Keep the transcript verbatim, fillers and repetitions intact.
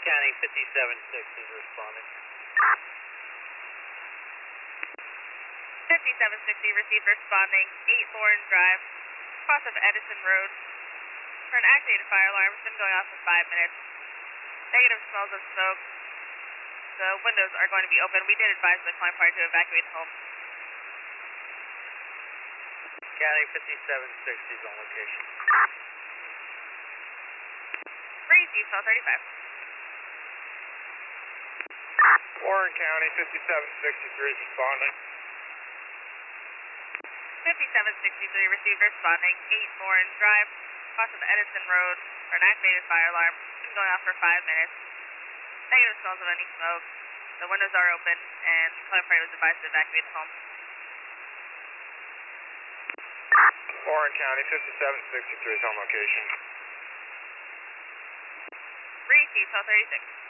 County fifty-seven six is responding. fifty-seven sixty received responding, eight Lauren Drive, cross of Edison Road. For an activated fire alarm, it's been going off for five minutes. Negative smells of smoke. The windows are going to be open. We did advise the client party to evacuate the home. County fifty-seven six is on location. Receive cell thirty-five. Warren County fifty-seven sixty-three is responding. fifty-seven sixty-three received responding, eight Lauren Drive, cross of Edison Road, for an activated fire alarm. It's been going off for five minutes. Negative smells of any smoke. The windows are open, and the client party was advised to evacuate the home. Warren County fifty-seven sixty-three is on location. Receive cell thirty-six.